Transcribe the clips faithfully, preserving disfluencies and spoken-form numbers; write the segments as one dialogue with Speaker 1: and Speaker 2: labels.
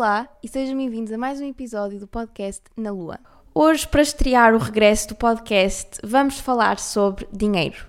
Speaker 1: Olá e sejam bem-vindos a mais um episódio do podcast Na Lua.
Speaker 2: Hoje, para estrear o regresso do podcast, vamos falar sobre dinheiro.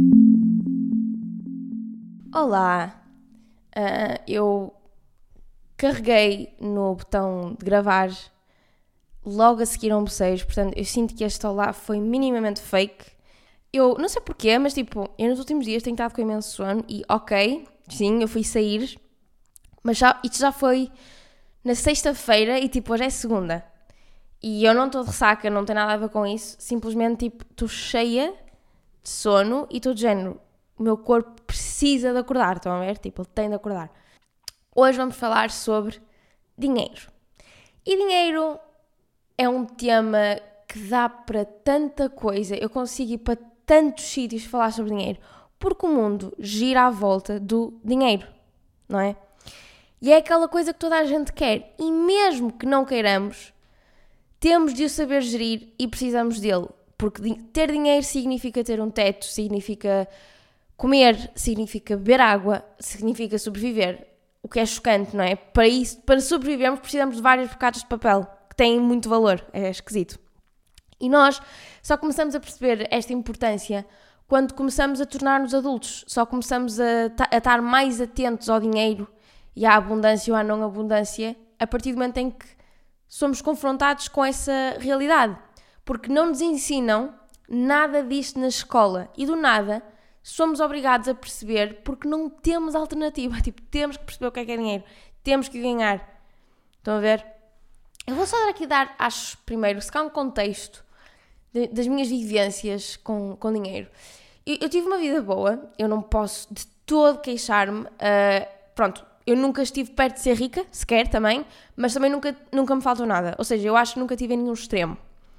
Speaker 2: Olá, uh, eu carreguei no botão de gravar logo a seguir a um bocejo, portanto eu sinto que este olá foi minimamente fake. Eu não sei porquê, mas tipo, eu nos últimos dias tenho estado com imenso sono e ok, sim, eu fui sair, mas já, isto já foi na sexta-feira e tipo, hoje é segunda. E eu não estou de ressaca, não tem nada a ver com isso, simplesmente tipo, estou cheia de sono e estou de género, o meu corpo precisa de acordar, estão a ver? Tipo, ele tem de acordar. Hoje vamos falar sobre dinheiro. E dinheiro é um tema que dá para tanta coisa, eu consigo ir para tantos sítios falar sobre dinheiro, porque o mundo gira à volta do dinheiro, não é? E é aquela coisa que toda a gente quer, e mesmo que não queiramos, temos de o saber gerir e precisamos dele, porque ter dinheiro significa ter um teto, significa comer, significa beber água, significa sobreviver, o que é chocante, não é? Para isso, para sobrevivermos, precisamos de vários bocados de papel, que têm muito valor, é esquisito. E nós só começamos a perceber esta importância quando começamos a tornar-nos adultos, só começamos a, ta- a estar mais atentos ao dinheiro e à abundância ou à não abundância a partir do momento em que somos confrontados com essa realidade. Porque não nos ensinam nada disto na escola e do nada somos obrigados a perceber porque não temos alternativa. Tipo, temos que perceber o que é que é dinheiro, temos que ganhar. Estão a ver? Eu vou só dar aqui dar, acho, primeiro, se cá um contexto de, das minhas vivências com, com dinheiro. Eu, eu tive uma vida boa, eu não posso de todo queixar-me. Uh, pronto, eu nunca estive perto de ser rica, sequer também, mas também nunca, nunca me faltou nada. Ou seja, eu acho que nunca tive em nenhum extremo.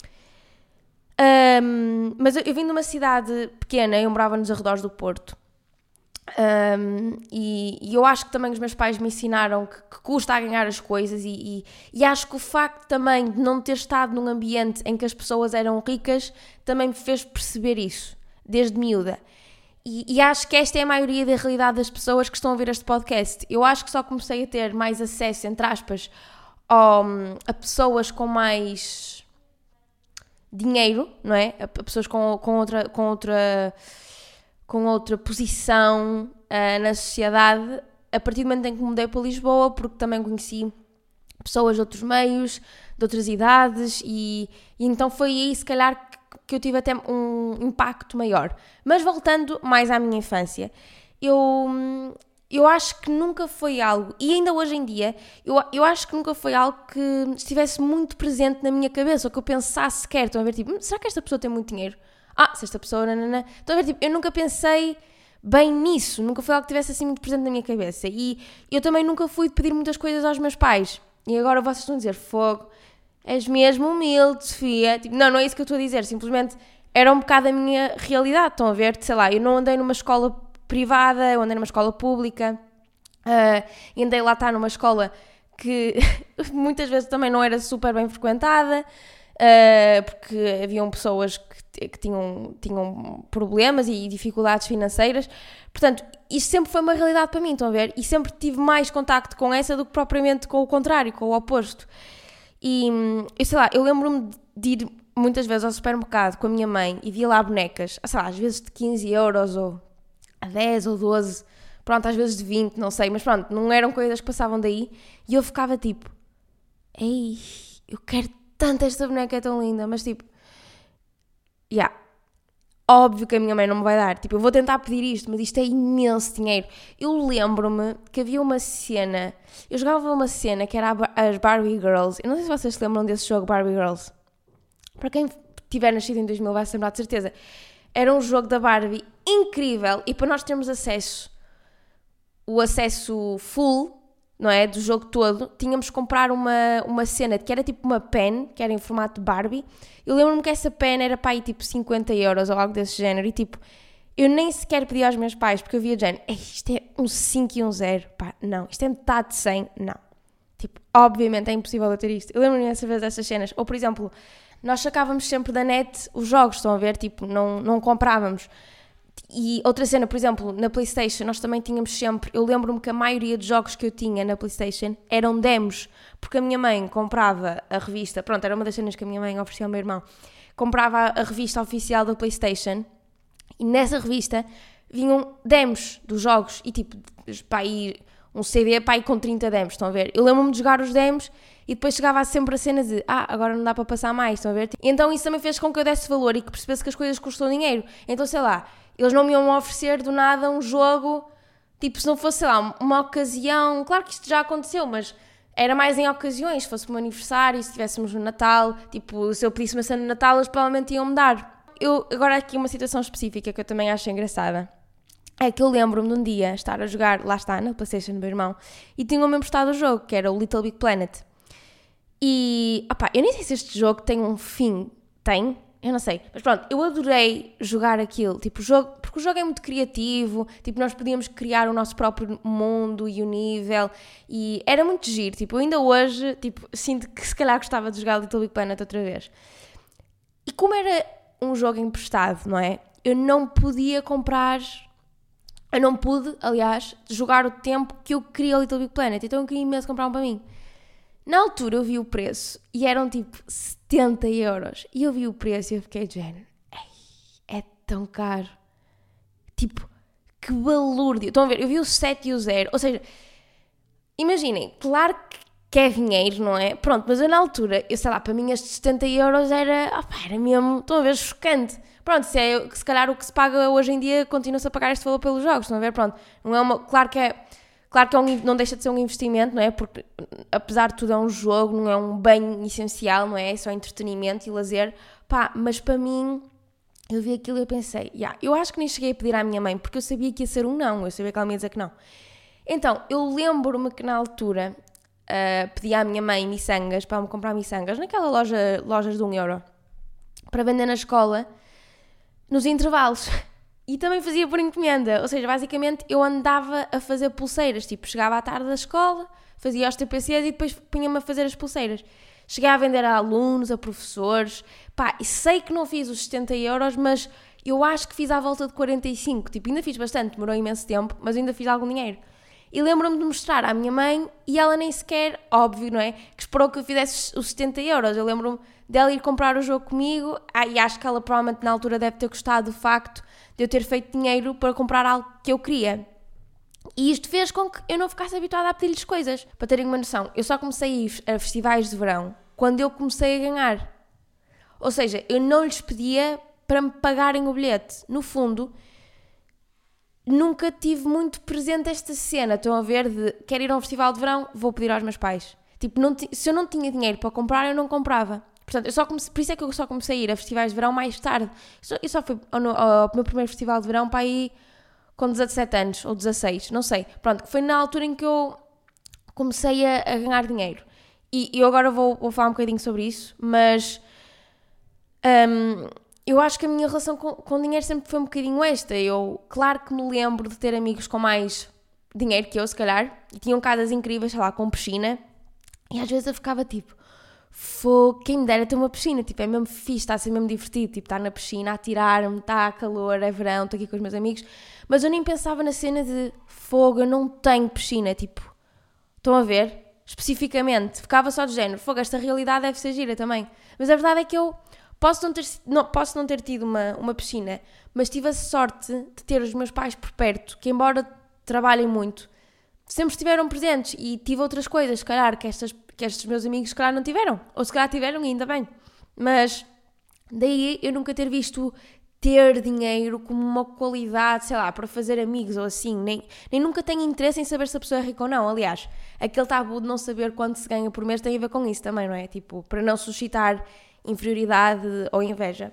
Speaker 2: Um, mas eu, eu vim de uma cidade pequena, eu morava nos arredores do Porto. Um, e, e eu acho que também os meus pais me ensinaram que, que custa a ganhar as coisas e, e, e acho que o facto também de não ter estado num ambiente em que as pessoas eram ricas também me fez perceber isso, desde miúda. E, e acho que esta é a maioria da realidade das pessoas que estão a ver este podcast. Eu acho que só comecei a ter mais acesso, entre aspas, ao, a pessoas com mais dinheiro, não é? A, a pessoas com, com, outra, com, outra, com outra posição uh, na sociedade a partir do momento em que mudei para Lisboa, porque também conheci pessoas de outros meios, de outras idades e, e então foi aí, se calhar, que eu tive até um impacto maior. Mas voltando mais à minha infância, eu, eu acho que nunca foi algo, e ainda hoje em dia, eu, eu acho que nunca foi algo que estivesse muito presente na minha cabeça, ou que eu pensasse sequer. Estão a ver, tipo, será que esta pessoa tem muito dinheiro? Ah, se esta pessoa, nanana. Estão a ver, tipo, eu nunca pensei bem nisso, nunca foi algo que estivesse assim muito presente na minha cabeça. E eu também nunca fui de pedir muitas coisas aos meus pais. E agora vocês estão a dizer, fogo, és mesmo humilde, Sofia. Tipo, não, não é isso que eu estou a dizer. Simplesmente era um bocado a minha realidade. Estão a ver? Sei lá, eu não andei numa escola privada, eu andei numa escola pública. Uh, e andei lá estar numa escola que muitas vezes também não era super bem frequentada. Uh, porque haviam pessoas que, que tinham, tinham problemas e dificuldades financeiras. Portanto, isto sempre foi uma realidade para mim. Estão a ver? E sempre tive mais contacto com essa do que propriamente com o contrário, com o oposto. E, eu sei lá, eu lembro-me de ir muitas vezes ao supermercado com a minha mãe e via lá bonecas, sei lá, às vezes de quinze euros ou a dez ou doze, pronto, às vezes de vinte, não sei, mas pronto, não eram coisas que passavam daí e eu ficava tipo, ei, eu quero tanto esta boneca, é tão linda, mas tipo, já, yeah, óbvio que a minha mãe não me vai dar, tipo, eu vou tentar pedir isto, mas isto é imenso dinheiro. Eu lembro-me que havia uma cena, eu jogava uma cena que era as Barbie Girls, eu não sei se vocês se lembram desse jogo Barbie Girls, para quem tiver nascido em dois mil vai se lembrar de certeza, era um jogo da Barbie incrível e para nós termos acesso, o acesso full, não é, do jogo todo, tínhamos que comprar uma, uma cena que era tipo uma pen, que era em formato de Barbie. Eu lembro-me que essa pen era para aí tipo cinquenta euros ou algo desse género e tipo, eu nem sequer pedi aos meus pais porque eu via de género, isto é um cinco e um zero, pá, não, isto é metade de cem, não. Tipo, obviamente é impossível eu ter isto. Eu lembro-me dessa vez dessas cenas. Ou por exemplo, nós sacávamos sempre da net os jogos, estão a ver, tipo, não, não comprávamos. E outra cena, por exemplo, na PlayStation, nós também tínhamos sempre... Eu lembro-me que a maioria dos jogos que eu tinha na PlayStation eram demos, porque a minha mãe comprava a revista... Pronto, era uma das cenas que a minha mãe oferecia ao meu irmão. Comprava a revista oficial da PlayStation e nessa revista vinham demos dos jogos e tipo, pá, aí, um C D pá, aí com trinta demos, estão a ver? Eu lembro-me de jogar os demos e depois chegava sempre a cena de ah, agora não dá para passar mais, estão a ver? E então isso também fez com que eu desse valor e que percebesse que as coisas custam dinheiro. Então, sei lá, eles não me iam oferecer do nada um jogo, tipo, se não fosse, sei lá, uma ocasião... Claro que isto já aconteceu, mas era mais em ocasiões, se fosse um aniversário, se estivéssemos no Natal, tipo, se eu pedisse uma cena no Natal, eles provavelmente iam-me dar. Eu, agora aqui uma situação específica que eu também acho engraçada. É que eu lembro-me de um dia estar a jogar, lá está, na PlayStation do meu irmão, e tinham-me emprestado o jogo, que era o Little Big Planet. E, opá, eu nem sei se este jogo tem um fim. Tem? Eu não sei. Mas pronto, eu adorei jogar aquilo. Tipo, o jogo, porque o jogo é muito criativo. Tipo, nós podíamos criar o nosso próprio mundo e o nível. E era muito giro. Tipo, eu ainda hoje, tipo, sinto que se calhar gostava de jogar Little Big Planet outra vez. E como era um jogo emprestado, não é? Eu não podia comprar... Eu não pude, aliás, jogar o tempo que eu queria o Little Big Planet. Então eu queria imenso comprar um para mim. Na altura eu vi o preço e eram tipo setenta euros. E eu vi o preço e eu fiquei de género, é tão caro. Tipo, que balúrdio. Estão a ver? Eu vi o sete e o zero. Ou seja, imaginem, claro que é dinheiro, não é? Pronto, mas eu na altura, eu sei lá, para mim estes setenta euros era, opa, era mesmo, estão a ver, chocante. Pronto, se, é, se calhar o que se paga hoje em dia continua-se a pagar este valor pelos jogos, estão a ver? Pronto, não é uma, claro que é... Claro que é um, não deixa de ser um investimento, não é? Porque, apesar de tudo, é um jogo, não é um bem essencial, não é? É só entretenimento e lazer. Pá, mas para mim, eu vi aquilo e eu pensei, yeah, eu acho que nem cheguei a pedir à minha mãe, porque eu sabia que ia ser um não, eu sabia que ela me ia dizer que não. Então, eu lembro-me que na altura uh, pedi à minha mãe miçangas, para me comprar miçangas, naquela loja, lojas de um euro, para vender na escola, nos intervalos. E também fazia por encomenda, ou seja, basicamente eu andava a fazer pulseiras, tipo, chegava à tarde da escola, fazia os T P Cs e depois punha-me a fazer as pulseiras. Cheguei a vender a alunos, a professores, pá, e sei que não fiz os setenta euros, mas eu acho que fiz à volta de quarenta e cinco, tipo, ainda fiz bastante, demorou imenso tempo, mas ainda fiz algum dinheiro. E lembro-me de mostrar à minha mãe e ela nem sequer, óbvio, não é, que esperou que eu fizesse os setenta euros, eu lembro-me dela ir comprar o jogo comigo, ah, e acho que ela provavelmente na altura deve ter gostado do facto de eu ter feito dinheiro para comprar algo que eu queria. E isto fez com que eu não ficasse habituada a pedir-lhes coisas. Para terem uma noção, eu só comecei a ir a festivais de verão quando eu comecei a ganhar. Ou seja, eu não lhes pedia para me pagarem o bilhete. No fundo, nunca tive muito presente esta cena. Estão a ver de, quero ir a um festival de verão, vou pedir aos meus pais. Tipo, não t- se eu não tinha dinheiro para comprar, eu não comprava. Portanto, eu só comecei, por isso é que eu só comecei a ir a festivais de verão mais tarde. Eu só, eu só fui ao, ao meu primeiro festival de verão para ir com dezassete anos, ou dezasseis, não sei. Pronto, que foi na altura em que eu comecei a, a ganhar dinheiro. E eu agora vou, vou falar um bocadinho sobre isso, mas um, eu acho que a minha relação com, com dinheiro sempre foi um bocadinho esta. Eu, claro que me lembro de ter amigos com mais dinheiro que eu, se calhar, e tinham casas incríveis, sei lá, com piscina, e às vezes eu ficava tipo, Fogo, quem me dera ter uma piscina, tipo, é mesmo fixe, está a ser mesmo divertido, tipo, estar na piscina, a tirar-me, está calor, é verão, estou aqui com os meus amigos, mas eu nem pensava na cena de fogo, eu não tenho piscina, tipo, estão a ver? Especificamente, ficava só de género, fogo, esta realidade deve ser gira também, mas a verdade é que eu posso não ter, não, posso não ter tido uma, uma piscina, mas tive a sorte de ter os meus pais por perto, que embora trabalhem muito, sempre estiveram presentes e tive outras coisas, se calhar, que estas que estes meus amigos se calhar não tiveram, ou se calhar tiveram e ainda bem, mas daí eu nunca ter visto ter dinheiro como uma qualidade, sei lá, para fazer amigos ou assim, nem, nem nunca tenho interesse em saber se a pessoa é rica ou não, aliás, aquele tabu de não saber quanto se ganha por mês tem a ver com isso também, não é? Tipo, para não suscitar inferioridade ou inveja.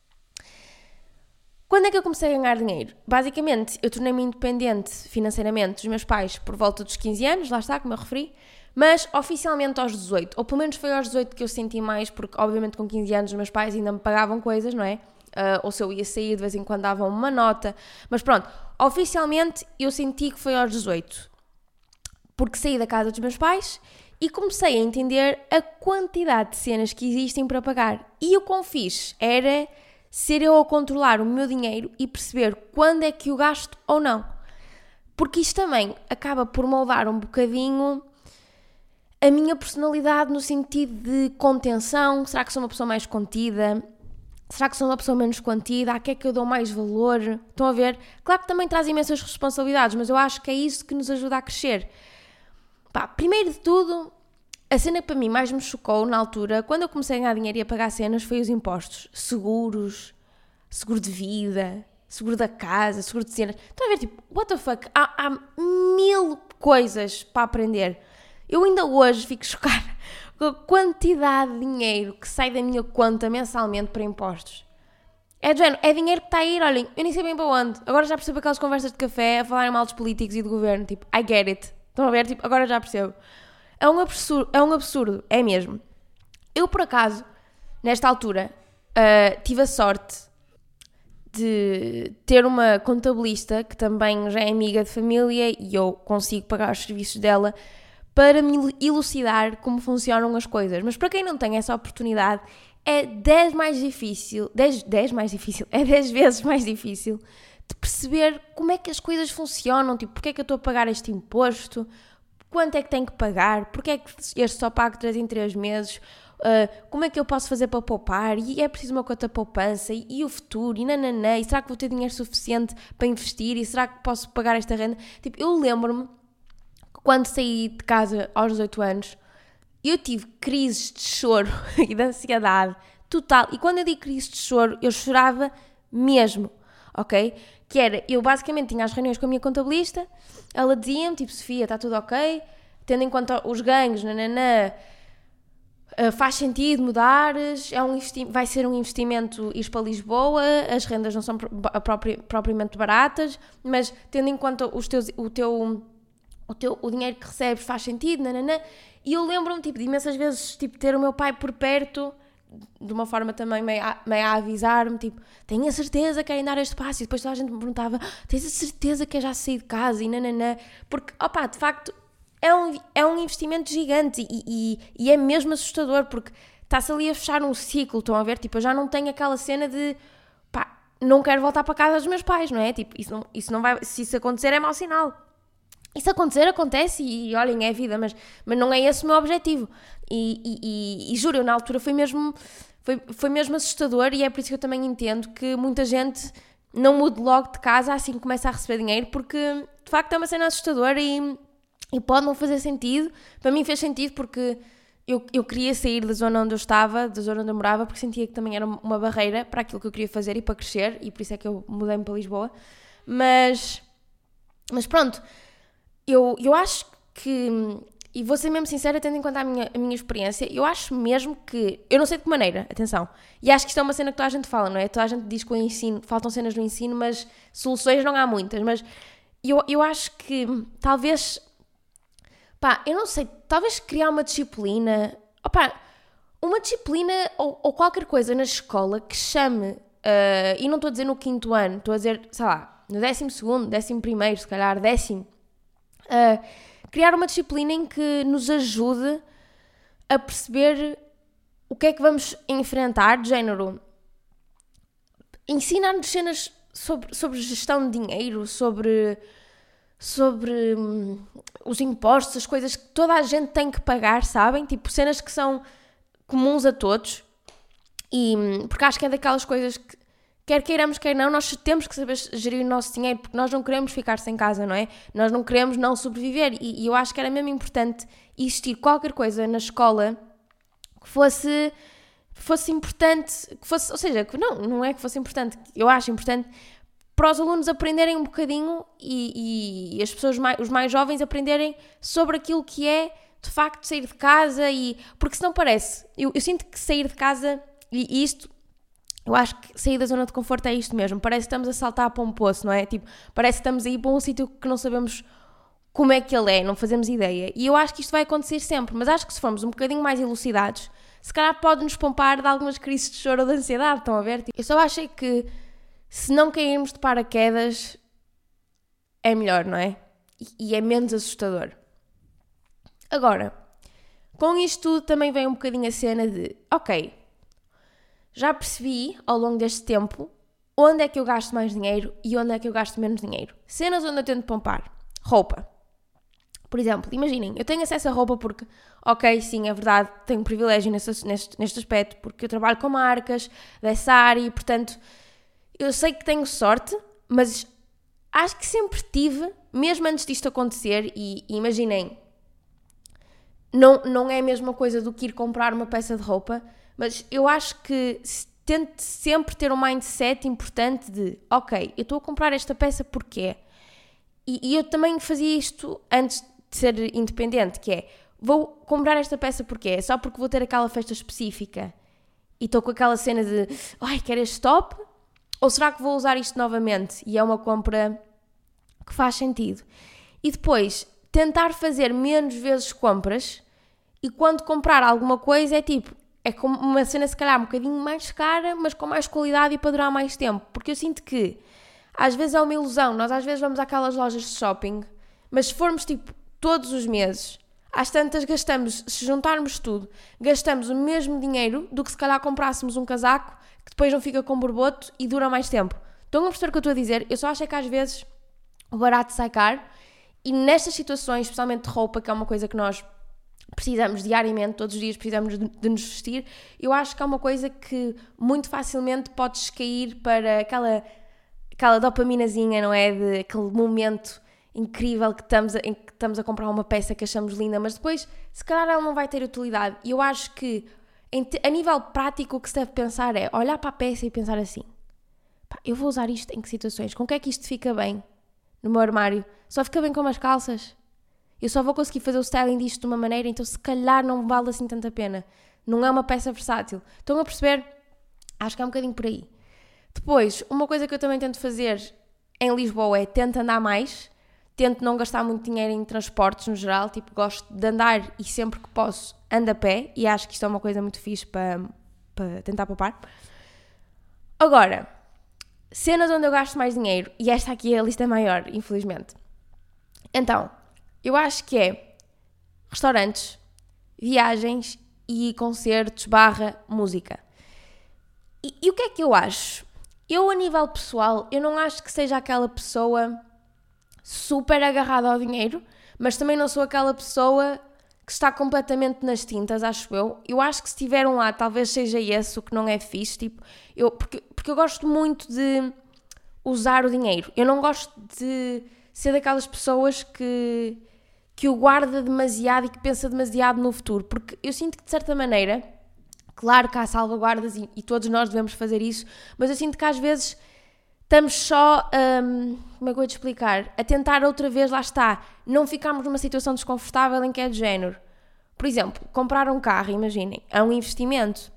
Speaker 2: Quando é que eu comecei a ganhar dinheiro? Basicamente, eu tornei-me independente financeiramente dos meus pais por volta dos quinze anos, lá está, como eu referi, mas oficialmente aos dezoito, ou pelo menos foi aos dezoito que eu senti mais, porque obviamente com quinze anos os meus pais ainda me pagavam coisas, não é? Uh, ou se eu ia sair, de vez em quando davam uma nota, mas pronto, oficialmente eu senti que foi aos dezoito, porque saí da casa dos meus pais e comecei a entender a quantidade de cenas que existem para pagar, e o quão fixe era ser eu a controlar o meu dinheiro e perceber quando é que o gasto ou não. Porque isto também acaba por moldar um bocadinho a minha personalidade no sentido de contenção. Será que sou uma pessoa mais contida? Será que sou uma pessoa menos contida? A que é que eu dou mais valor? Estão a ver? Claro que também traz imensas responsabilidades, mas eu acho que é isso que nos ajuda a crescer. Pá, primeiro de tudo, a cena que para mim mais me chocou na altura, quando eu comecei a ganhar dinheiro e a pagar cenas, foi os impostos. Seguros, seguro de vida, seguro da casa, seguro de cenas. Estão a ver, tipo, what the fuck? Há, há mil coisas para aprender. Eu ainda hoje fico chocada com a quantidade de dinheiro que sai da minha conta mensalmente para impostos. É do género, é dinheiro que está a ir, olhem, eu nem sei bem para onde. Agora já percebo aquelas conversas de café a falarem mal dos políticos e do governo, tipo, I get it. Estão a ver? Tipo, agora já percebo. É um absurdo, é um absurdo, é mesmo. Eu, por acaso, nesta altura, uh, tive a sorte de ter uma contabilista que também já é amiga de família e eu consigo pagar os serviços dela para me elucidar como funcionam as coisas. Mas para quem não tem essa oportunidade, é dez mais difícil, dez, dez mais difícil, é dez vezes mais difícil de perceber como é que as coisas funcionam, tipo, porque é que eu estou a pagar este imposto, quanto é que tenho que pagar, porque é que este só pago três em três meses, uh, como é que eu posso fazer para poupar, e é preciso uma conta poupança, e, e o futuro, e nananã, e será que vou ter dinheiro suficiente para investir, e será que posso pagar esta renda? Tipo, eu lembro-me quando saí de casa aos dezoito anos, eu tive crises de choro e de ansiedade total. E quando eu digo crise de choro, eu chorava mesmo, ok? Que era, eu basicamente tinha as reuniões com a minha contabilista, ela dizia-me, tipo, Sofia, está tudo ok? Tendo em conta os ganhos, nananã, faz sentido mudares, é um investi- vai ser um investimento ir para Lisboa, as rendas não são propri- propriamente baratas, mas tendo em conta os teus, o teu... O, teu, o dinheiro que recebes faz sentido, nananã. E eu lembro-me, tipo, de imensas vezes, tipo, ter o meu pai por perto, de uma forma também meio a, meio a avisar-me, tipo, tenho a certeza que querem dar este passo. E depois toda a gente me perguntava, tens a certeza que é já sair de casa e nananã. Porque, opá, de facto, é um, é um investimento gigante e, e, e é mesmo assustador, porque está-se ali a fechar um ciclo, estão a ver? Tipo, eu já não tenho aquela cena de, pá, não quero voltar para casa dos meus pais, não é? Tipo, isso não, isso não vai, se isso acontecer é mau sinal. Isso acontecer, acontece e, e olhem, é a vida, mas, mas não é esse o meu objetivo. E, e, e, e juro, eu na altura foi mesmo, foi, foi mesmo assustador e é por isso que eu também entendo que muita gente não mude logo de casa assim que começa a receber dinheiro, porque de facto é uma cena assustadora e, e pode não fazer sentido. Para mim fez sentido porque eu, eu queria sair da zona onde eu estava, da zona onde eu morava, porque sentia que também era uma barreira para aquilo que eu queria fazer e para crescer, e por isso é que eu mudei-me para Lisboa. Mas, mas pronto... Eu, eu acho que, e vou ser mesmo sincera, tendo em conta a minha, a minha experiência, eu acho mesmo que, eu não sei de que maneira, atenção, e acho que isto é uma cena que toda a gente fala, não é? Toda a gente diz que o ensino, faltam cenas no ensino, mas soluções não há muitas, mas eu, eu acho que talvez, pá, eu não sei, talvez criar uma disciplina, opá, uma disciplina ou, ou qualquer coisa na escola que chame, uh, e não estou a dizer no quinto ano, estou a dizer, sei lá, no décimo segundo, décimo primeiro, se calhar, décimo, Uh, criar uma disciplina em que nos ajude a perceber o que é que vamos enfrentar, de género, ensinar-nos cenas sobre, sobre gestão de dinheiro, sobre, sobre hum, os impostos, as coisas que toda a gente tem que pagar, sabem? Tipo, cenas que são comuns a todos, e, porque acho que é daquelas coisas que quer queiramos, quer não, nós temos que saber gerir o nosso dinheiro, porque nós não queremos ficar sem casa, não é? Nós não queremos não sobreviver. E, e eu acho que era mesmo importante existir qualquer coisa na escola que fosse, fosse importante, que fosse, ou seja, que não, não é que fosse importante, eu acho importante para os alunos aprenderem um bocadinho e, e as pessoas, mais, os mais jovens aprenderem sobre aquilo que é, de facto, sair de casa, e porque senão parece, eu, eu sinto que sair de casa, e, e isto, eu acho que sair da zona de conforto é isto mesmo. Parece que estamos a saltar para um poço, não é? Tipo, parece que estamos a ir para um sítio que não sabemos como é que ele é, não fazemos ideia. E eu acho que isto vai acontecer sempre, mas acho que se formos um bocadinho mais elucidados, se calhar pode-nos poupar de algumas crises de choro ou de ansiedade, estão a ver? Tipo, eu só acho que se não cairmos de paraquedas é melhor, não é? E, e é menos assustador. Agora, com isto tudo também vem um bocadinho a cena de, ok, já percebi ao longo deste tempo onde é que eu gasto mais dinheiro e onde é que eu gasto menos dinheiro. Cenas onde eu tento poupar. Roupa. Por exemplo, imaginem, eu tenho acesso a roupa porque, ok, sim, é verdade, tenho privilégio nesse, neste, neste aspecto, porque eu trabalho com marcas dessa área e, portanto, eu sei que tenho sorte, mas acho que sempre tive, mesmo antes disto acontecer, e, e imaginem, não, não é a mesma coisa do que ir comprar uma peça de roupa, mas eu acho que tento sempre ter um mindset importante de, ok, eu estou a comprar esta peça porque e, e eu também fazia isto antes de ser independente, que é, vou comprar esta peça porque é só porque vou ter aquela festa específica e estou com aquela cena de, ai, quero este top, ou será que vou usar isto novamente? E é uma compra que faz sentido. E depois, tentar fazer menos vezes compras e quando comprar alguma coisa é tipo, é como uma cena se calhar um bocadinho mais cara, mas com mais qualidade e para durar mais tempo. Porque eu sinto que, às vezes é uma ilusão, nós às vezes vamos àquelas lojas de shopping, mas se formos tipo todos os meses, às tantas gastamos, se juntarmos tudo, gastamos o mesmo dinheiro do que se calhar comprássemos um casaco que depois não fica com borboto e dura mais tempo. Estão a perceber o que eu estou a dizer? Eu só acho é que às vezes o barato sai caro e nestas situações, especialmente de roupa, que é uma coisa que nós precisamos diariamente, todos os dias precisamos de, de nos vestir, eu acho que é uma coisa que muito facilmente podes cair para aquela, aquela dopaminazinha, não é? De aquele momento incrível que estamos a, em que estamos a comprar uma peça que achamos linda, mas depois, se calhar ela não vai ter utilidade. E eu acho que, em, a nível prático, o que se deve pensar é olhar para a peça e pensar assim, pá, eu vou usar isto em que situações? Com que é que isto fica bem no meu armário? Só fica bem com umas calças? Eu só vou conseguir fazer o styling disto de uma maneira, então se calhar não vale assim tanta pena. Não é uma peça versátil. Estão a perceber? Acho que é um bocadinho por aí. Depois, uma coisa que eu também tento fazer em Lisboa é tento andar mais, tento não gastar muito dinheiro em transportes no geral, tipo, gosto de andar e sempre que posso ando a pé, e acho que isto é uma coisa muito fixe para, para tentar poupar. Agora, cenas onde eu gasto mais dinheiro, e esta aqui é a lista maior, infelizmente. Então, eu acho que é restaurantes, viagens e concertos barra música. E, e o que é que eu acho? Eu, a nível pessoal, eu não acho que seja aquela pessoa super agarrada ao dinheiro, mas também não sou aquela pessoa que está completamente nas tintas, acho eu. Eu acho que se tiver um lado, talvez seja esse o que não é fixe, tipo, eu, porque, porque eu gosto muito de usar o dinheiro. Eu não gosto de ser daquelas pessoas que... que o guarda demasiado e que pensa demasiado no futuro, porque eu sinto que de certa maneira, claro que há salvaguardas e, e todos nós devemos fazer isso, mas eu sinto que às vezes estamos só, um, como é que eu vou te explicar, a tentar outra vez, lá está, não ficarmos numa situação desconfortável em que é de género. Por exemplo, comprar um carro, imaginem, é um investimento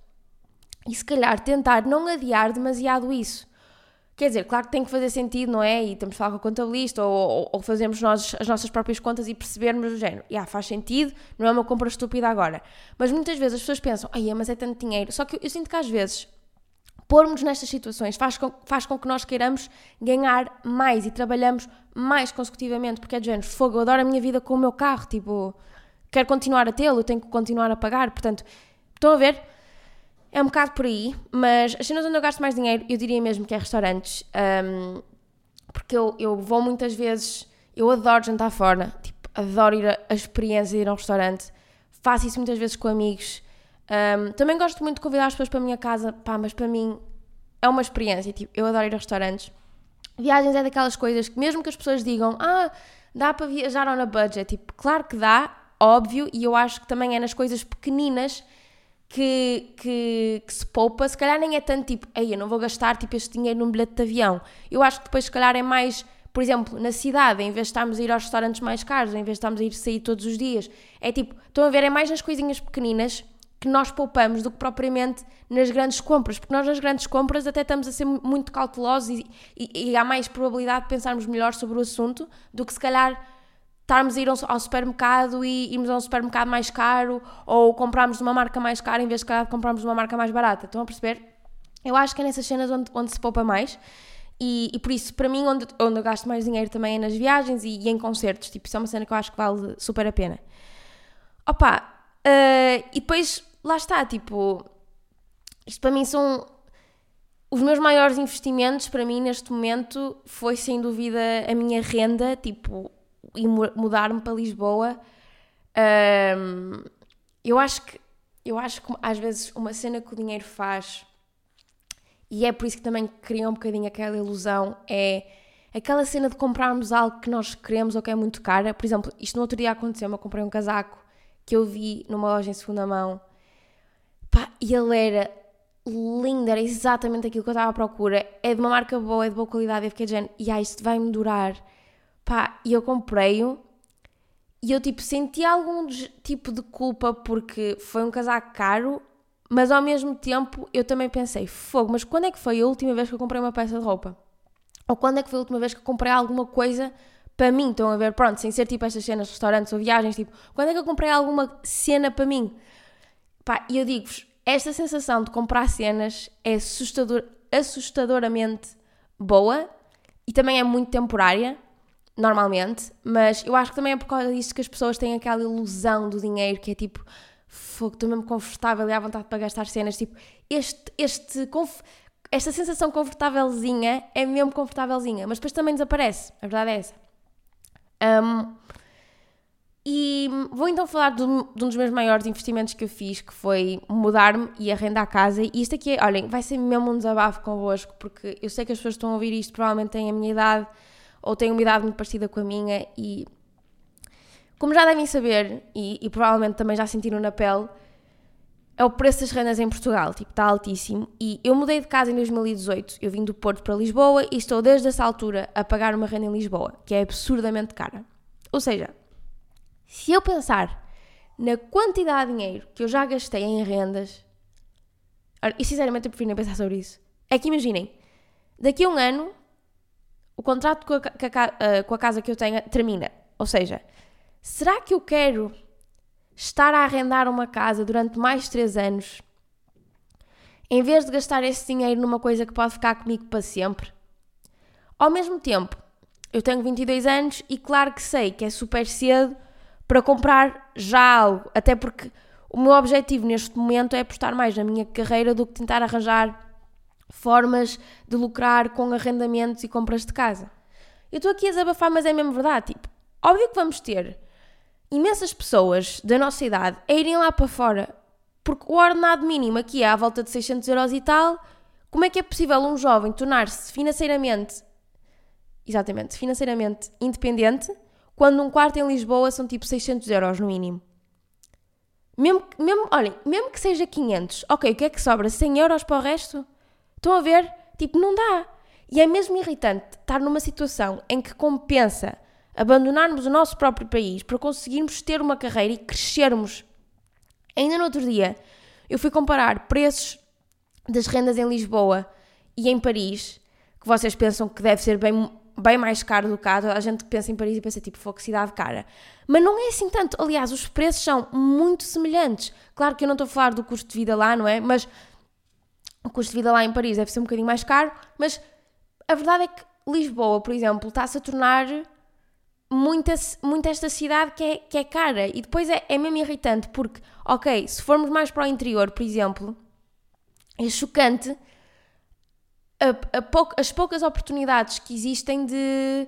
Speaker 2: e se calhar tentar não adiar demasiado isso. Quer dizer, claro que tem que fazer sentido, não é? E temos de falar com o contabilista ou, ou, ou fazermos nós as nossas próprias contas e percebermos o género. Já, yeah, faz sentido, não é uma compra estúpida agora. Mas muitas vezes as pessoas pensam, ai, mas é tanto dinheiro. Só que eu, eu sinto que às vezes, pormos nestas situações faz com, faz com que nós queiramos ganhar mais e trabalhamos mais consecutivamente, porque é de género, fogo, eu adoro a minha vida com o meu carro, tipo, quero continuar a tê-lo, tenho que continuar a pagar. Portanto, estão a ver? É um bocado por aí, mas as cenas onde eu gasto mais dinheiro, eu diria mesmo que é restaurantes, um, porque eu, eu vou muitas vezes, eu adoro jantar fora, tipo, adoro ir a, a experiência de ir a um restaurante, faço isso muitas vezes com amigos, um, também gosto muito de convidar as pessoas para a minha casa, pá, mas para mim é uma experiência, tipo, eu adoro ir a restaurantes. Viagens é daquelas coisas que mesmo que as pessoas digam, ah, dá para viajar on a budget, tipo, claro que dá, óbvio, e eu acho que também é nas coisas pequeninas Que, que, que se poupa, se calhar nem é tanto tipo, ei, eu não vou gastar tipo este dinheiro num bilhete de avião. Eu acho que depois se calhar é mais, por exemplo, na cidade, em vez de estarmos a ir aos restaurantes mais caros, em vez de estarmos a ir sair todos os dias, é tipo, estão a ver, é mais nas coisinhas pequeninas que nós poupamos do que propriamente nas grandes compras, porque nós nas grandes compras até estamos a ser muito cautelosos e, e, e há mais probabilidade de pensarmos melhor sobre o assunto do que se calhar estarmos a ir ao supermercado e irmos a um supermercado mais caro ou comprarmos de uma marca mais cara em vez de comprarmos de uma marca mais barata. Estão a perceber? Eu acho que é nessas cenas onde, onde se poupa mais e, e por isso, para mim, onde, onde eu gasto mais dinheiro também é nas viagens e, e em concertos. Tipo, isso é uma cena que eu acho que vale super a pena. Opa, uh, e depois, lá está, tipo, isto para mim são os meus maiores investimentos. Para mim neste momento foi sem dúvida a minha renda, tipo, e mudar-me para Lisboa. Um, eu acho que eu acho que às vezes uma cena que o dinheiro faz, e é por isso que também cria um bocadinho aquela ilusão, é aquela cena de comprarmos algo que nós queremos ou que é muito cara. Por exemplo, isto no outro dia aconteceu, eu comprei um casaco que eu vi numa loja em segunda mão, pá, e ele era lindo, era exatamente aquilo que eu estava à procura, é de uma marca boa, é de boa qualidade, eu fiquei dizendo, e ah, isto vai-me durar, pá, e eu comprei-o, e eu tipo senti algum tipo de culpa porque foi um casaco caro, mas ao mesmo tempo eu também pensei, fogo, mas quando é que foi a última vez que eu comprei uma peça de roupa? Ou quando é que foi a última vez que eu comprei alguma coisa para mim? Estão a ver? Pronto, sem ser tipo estas cenas, restaurantes ou viagens, tipo, quando é que eu comprei alguma cena para mim? Pá, e eu digo-vos, esta sensação de comprar cenas é assustador, assustadoramente boa e também é muito temporária, normalmente, mas eu acho que também é por causa disso que as pessoas têm aquela ilusão do dinheiro, que é tipo, fogo, estou mesmo confortável e à vontade para gastar cenas, tipo, este, este, conf... esta sensação confortávelzinha é mesmo confortávelzinha, mas depois também desaparece, a verdade é essa. Um, e vou então falar de um, de um dos meus maiores investimentos que eu fiz, que foi mudar-me e arrendar a casa, e isto aqui, olhem, vai ser mesmo um desabafo convosco, porque eu sei que as pessoas que estão a ouvir isto provavelmente têm a minha idade, ou têm uma idade muito parecida com a minha, e como já devem saber, e, e provavelmente também já sentiram na pele, é o preço das rendas em Portugal, tipo, está altíssimo, e eu mudei de casa em dois mil e dezoito, eu vim do Porto para Lisboa e estou desde essa altura a pagar uma renda em Lisboa, que é absurdamente cara. Ou seja, se eu pensar na quantidade de dinheiro que eu já gastei em rendas, e sinceramente eu prefiro nem pensar sobre isso, é que imaginem, daqui a um ano, o contrato com a, com a, com a casa que eu tenho termina, ou seja, será que eu quero estar a arrendar uma casa durante mais de três anos, em vez de gastar esse dinheiro numa coisa que pode ficar comigo para sempre? Ao mesmo tempo, eu tenho vinte e dois anos e claro que sei que é super cedo para comprar já algo, até porque o meu objetivo neste momento é apostar mais na minha carreira do que tentar arranjar formas de lucrar com arrendamentos e compras de casa. Eu estou aqui a desabafar, mas é mesmo verdade, tipo, óbvio que vamos ter imensas pessoas da nossa idade a irem lá para fora, porque o ordenado mínimo aqui é à volta de seiscentos euros e tal. Como é que é possível um jovem tornar-se financeiramente, exatamente, financeiramente independente, quando um quarto em Lisboa são tipo seiscentos euros no mínimo? Mesmo, mesmo, olhem, mesmo que seja quinhentos, ok, o que é que sobra? cem euros para o resto? Estão a ver? Tipo, não dá. E é mesmo irritante estar numa situação em que compensa abandonarmos o nosso próprio país para conseguirmos ter uma carreira e crescermos. Ainda no outro dia, eu fui comparar preços das rendas em Lisboa e em Paris, que vocês pensam que deve ser bem, bem mais caro do que cá. A gente pensa em Paris e pensa tipo, fogo, cidade cara. Mas não é assim tanto. Aliás, os preços são muito semelhantes. Claro que eu não estou a falar do custo de vida lá, não é? Mas o custo de vida lá em Paris deve ser um bocadinho mais caro. Mas a verdade é que Lisboa, por exemplo, está-se a tornar muito, muito esta cidade que é, que é cara. E depois é, é mesmo irritante porque, ok, se formos mais para o interior, por exemplo, é chocante a, a pou, as poucas oportunidades que existem de,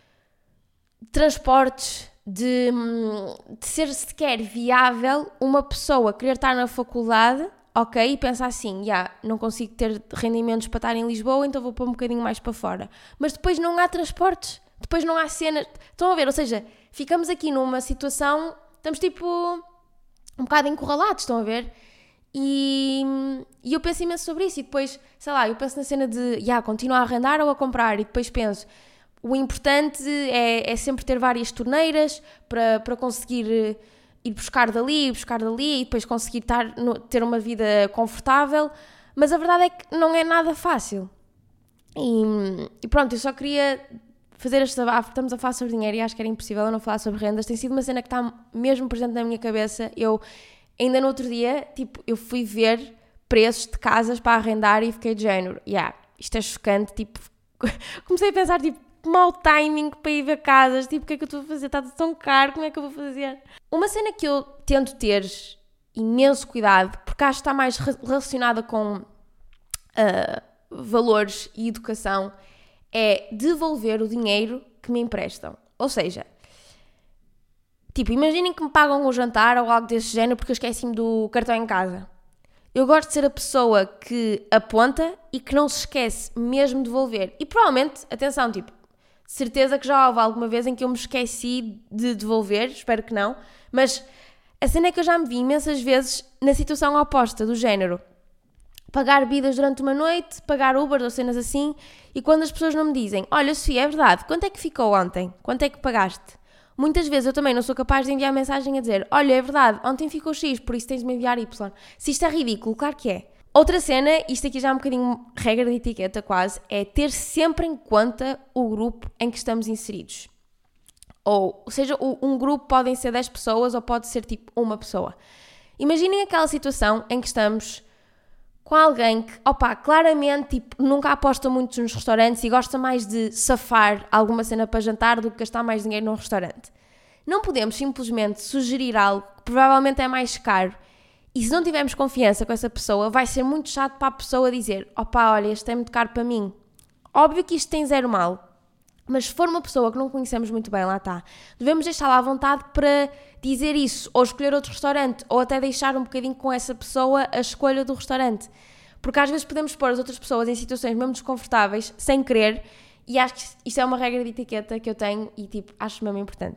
Speaker 2: de transportes, de, de ser sequer viável uma pessoa querer estar na faculdade, ok, e pensar assim, já, yeah, não consigo ter rendimentos para estar em Lisboa, então vou pôr um bocadinho mais para fora. Mas depois não há transportes. Depois não há cenas, estão a ver, ou seja, ficamos aqui numa situação, estamos tipo um bocado encurralados, estão a ver? E, e eu penso imenso sobre isso e depois, sei lá, eu penso na cena de, já, yeah, continuar a arrendar ou a comprar e depois penso, o importante é, é sempre ter várias torneiras para, para conseguir ir buscar dali, buscar dali e depois conseguir estar no, ter uma vida confortável, mas a verdade é que não é nada fácil. E, e pronto, eu só queria fazer este desabafo. Estamos a falar sobre dinheiro e acho que era impossível eu não falar sobre rendas. Tem sido uma cena que está mesmo presente na minha cabeça. Eu, ainda no outro dia, tipo, eu fui ver preços de casas para arrendar e fiquei de género, yeah, isto é chocante, tipo, comecei a pensar, tipo, mau timing para ir ver casas, tipo, o que é que eu estou a fazer? Está tudo tão caro, como é que eu vou fazer? Uma cena que eu tento ter imenso cuidado, porque acho que está mais relacionada com uh, valores e educação é devolver o dinheiro que me emprestam. Ou seja, tipo, imaginem que me pagam um jantar ou algo desse género porque eu esqueci-me do cartão em casa. Eu gosto de ser a pessoa que aponta e que não se esquece mesmo de devolver. E provavelmente, atenção, tipo, certeza que já houve alguma vez em que eu me esqueci de devolver, espero que não, mas a cena é que eu já me vi imensas vezes na situação oposta, do género pagar bebidas durante uma noite, pagar Uber ou cenas assim, e quando as pessoas não me dizem, olha Sofia, é verdade, quanto é que ficou ontem? Quanto é que pagaste? Muitas vezes eu também não sou capaz de enviar mensagem a dizer, olha, é verdade, ontem ficou X, por isso tens de me enviar Y. Se isto é ridículo, claro que é. Outra cena, isto aqui já é um bocadinho regra de etiqueta quase, é ter sempre em conta o grupo em que estamos inseridos. Ou, ou seja, um grupo podem ser dez pessoas ou pode ser tipo uma pessoa. Imaginem aquela situação em que estamos com alguém que, opa, claramente tipo, nunca aposta muito nos restaurantes e gosta mais de safar alguma cena para jantar do que gastar mais dinheiro num restaurante. Não podemos simplesmente sugerir algo que provavelmente é mais caro e se não tivermos confiança com essa pessoa vai ser muito chato para a pessoa dizer, opa, olha, este é muito caro para mim. Óbvio que isto tem zero mal. Mas se for uma pessoa que não conhecemos muito bem, lá está, devemos deixá-la à vontade para dizer isso, ou escolher outro restaurante, ou até deixar um bocadinho com essa pessoa a escolha do restaurante. Porque às vezes podemos pôr as outras pessoas em situações mesmo desconfortáveis, sem querer, e acho que isto é uma regra de etiqueta que eu tenho e, tipo, acho mesmo importante.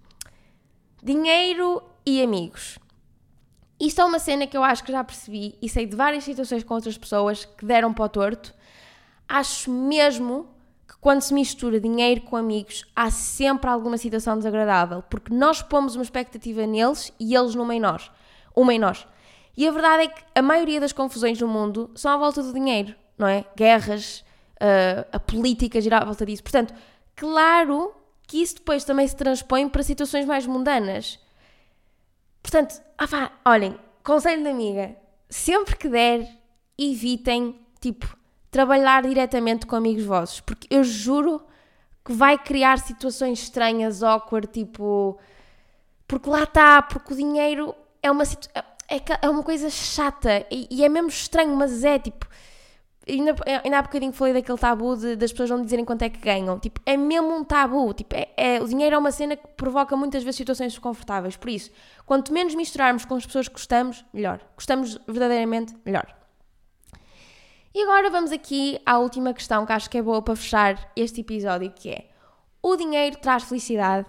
Speaker 2: Dinheiro e amigos. Isto é uma cena que eu acho que já percebi e sei de várias situações com outras pessoas que deram para o torto. Acho mesmo que quando se mistura dinheiro com amigos há sempre alguma situação desagradável, porque nós pomos uma expectativa neles e eles numa em nós, uma em nós. E a verdade é que a maioria das confusões no mundo são à volta do dinheiro, não é? Guerras, uh, a política gira à volta disso. Portanto, claro que isso depois também se transpõe para situações mais mundanas. Portanto, ah pá, olhem, conselho de amiga, sempre que der, evitem, tipo, trabalhar diretamente com amigos vossos, porque eu juro que vai criar situações estranhas, awkward, tipo, porque lá está, porque o dinheiro é uma, situ... é, é uma coisa chata e, e é mesmo estranho, mas é tipo, ainda, ainda há bocadinho falei daquele tabu de, das pessoas não dizerem quanto é que ganham, tipo, é mesmo um tabu, tipo, é, é, o dinheiro é uma cena que provoca muitas vezes situações desconfortáveis, por isso, quanto menos misturarmos com as pessoas que gostamos, melhor, gostamos verdadeiramente, melhor. E agora vamos aqui à última questão que acho que é boa para fechar este episódio, que é: o dinheiro traz felicidade?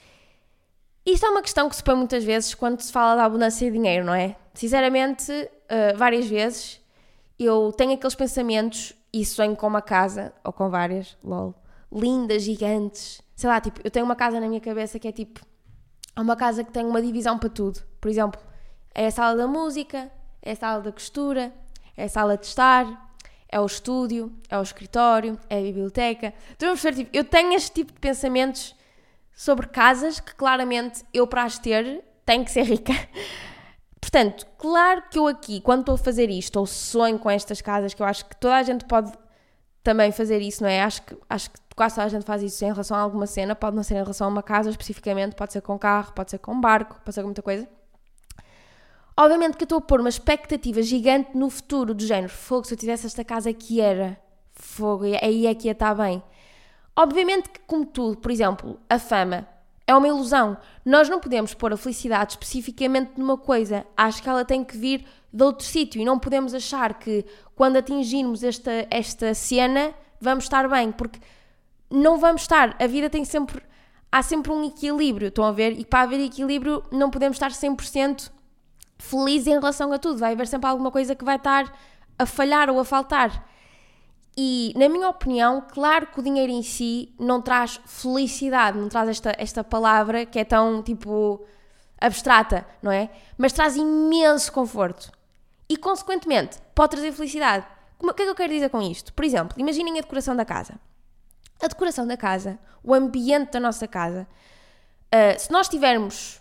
Speaker 2: Isto é uma questão que se põe muitas vezes quando se fala da abundância de dinheiro, não é? Sinceramente, uh, várias vezes eu tenho aqueles pensamentos e sonho com uma casa, ou com várias, lol, lindas, gigantes. Sei lá, tipo, eu tenho uma casa na minha cabeça que é tipo, é uma casa que tem uma divisão para tudo. Por exemplo, é a sala da música, é a sala da costura, é a sala de estar, é o estúdio, é o escritório, é a biblioteca. Então, vamos ver, tipo, eu tenho este tipo de pensamentos sobre casas que claramente eu, para as ter, tenho que ser rica. Portanto, claro que eu aqui, quando estou a fazer isto, ou sonho com estas casas, que eu acho que toda a gente pode também fazer isso, não é? Acho que, acho que quase toda a gente faz isso em relação a alguma cena, pode não ser em relação a uma casa especificamente, pode ser com carro, pode ser com barco, pode ser com muita coisa. Obviamente que eu estou a pôr uma expectativa gigante no futuro, do género, fogo, se eu tivesse esta casa que era, fogo, aí é que ia estar bem. Obviamente que, como tudo, por exemplo, a fama é uma ilusão. Nós não podemos pôr a felicidade especificamente numa coisa. Acho que ela tem que vir de outro sítio e não podemos achar que quando atingirmos esta, esta cena vamos estar bem, porque não vamos estar. A vida tem sempre, há sempre um equilíbrio, estão a ver? E para haver equilíbrio não podemos estar cem por cento feliz em relação a tudo, vai haver sempre alguma coisa que vai estar a falhar ou a faltar. E, na minha opinião, claro que o dinheiro em si não traz felicidade, não traz esta, esta palavra que é tão, tipo, abstrata, não é? Mas traz imenso conforto. E, consequentemente, pode trazer felicidade. O que é que eu quero dizer com isto? Por exemplo, imaginem a decoração da casa. A decoração da casa, o ambiente da nossa casa, uh, se nós tivermos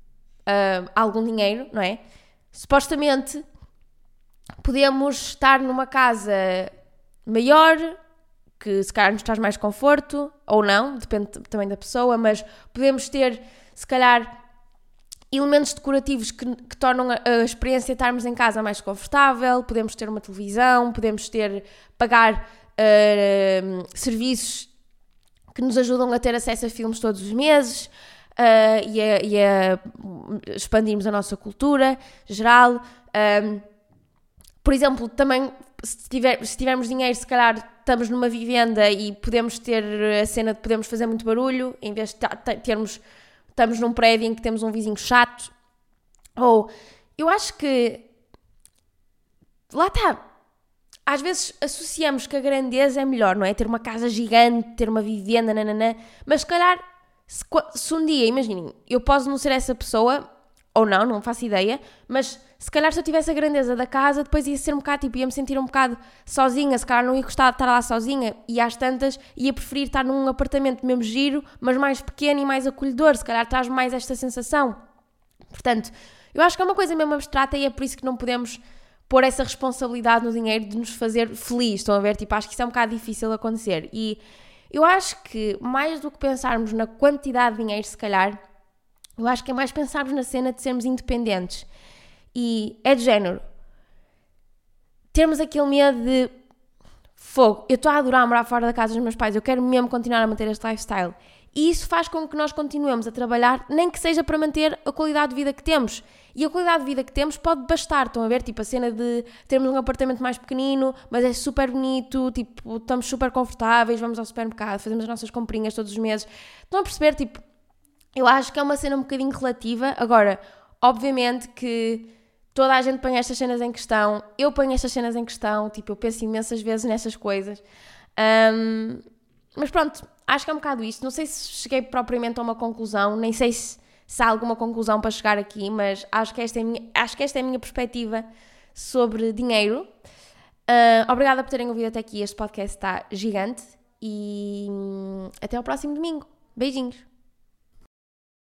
Speaker 2: uh, algum dinheiro, não é? Supostamente podemos estar numa casa maior, que se calhar nos traz mais conforto, ou não, depende também da pessoa, mas podemos ter, se calhar, elementos decorativos que, que tornam a, a experiência de estarmos em casa mais confortável, podemos ter uma televisão, podemos ter, pagar uh, serviços que nos ajudam a ter acesso a filmes todos os meses uh, e, a, e a expandirmos a nossa cultura geral. Um, por exemplo, também, se, tiver, se tivermos dinheiro, se calhar estamos numa vivenda e podemos ter a cena de podemos fazer muito barulho, em vez de termos, estamos num prédio em que temos um vizinho chato. Ou, eu acho que, lá está, às vezes associamos que a grandeza é melhor, não é? Ter uma casa gigante, ter uma vivenda, nananã, mas se calhar, se, se um dia, imaginem, eu posso não ser essa pessoa, ou não, não faço ideia, mas se calhar se eu tivesse a grandeza da casa, depois ia ser um bocado, tipo, ia-me sentir um bocado sozinha, se calhar não ia gostar de estar lá sozinha, e às tantas ia preferir estar num apartamento mesmo giro, mas mais pequeno e mais acolhedor, se calhar traz mais esta sensação. Portanto, eu acho que é uma coisa mesmo abstrata e é por isso que não podemos pôr essa responsabilidade no dinheiro de nos fazer feliz, estão a ver? Tipo, acho que isso é um bocado difícil de acontecer. E eu acho que, mais do que pensarmos na quantidade de dinheiro, se calhar, eu acho que é mais pensarmos na cena de sermos independentes. E é de género. Termos aquele medo de fogo. Eu estou a adorar morar fora da casa dos meus pais, eu quero mesmo continuar a manter este lifestyle. E isso faz com que nós continuemos a trabalhar, nem que seja para manter a qualidade de vida que temos. E a qualidade de vida que temos pode bastar, estão a ver? Tipo, a cena de termos um apartamento mais pequenino, mas é super bonito, tipo, estamos super confortáveis, vamos ao supermercado, fazemos as nossas comprinhas todos os meses. Estão a perceber? Tipo, eu acho que é uma cena um bocadinho relativa. Agora, obviamente que toda a gente põe estas cenas em questão, eu ponho estas cenas em questão, tipo, eu penso imensas vezes nessas coisas. Um, mas pronto, acho que é um bocado isto. Não sei se cheguei propriamente a uma conclusão, nem sei se, se há alguma conclusão para chegar aqui, mas acho que esta é a minha, acho que esta é a minha perspectiva sobre dinheiro. Uh, obrigada por terem ouvido até aqui, este podcast está gigante e até ao próximo domingo. Beijinhos!